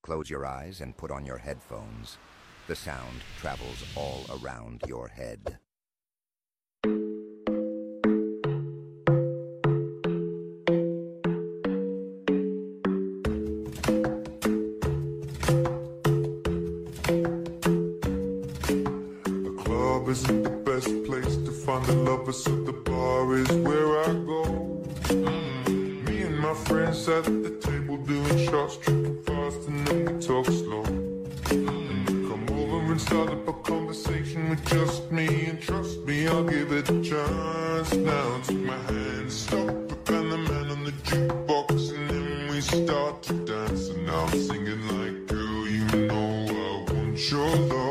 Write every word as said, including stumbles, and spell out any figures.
Close your eyes and put on your headphones. The sound travels all around your head. The club isn't the best place to find the lovers, so the bar is where I go. Mm. Me and my friends at the table doing shots, tripping fast, and then we talk slow. Mm. Come over and start up a conversation with just me, and trust me, I'll give it a chance. Now take my hand, stop it, and the man on the jukebox, and then we start to dance. And now I'm singing like, girl, you know I want your love.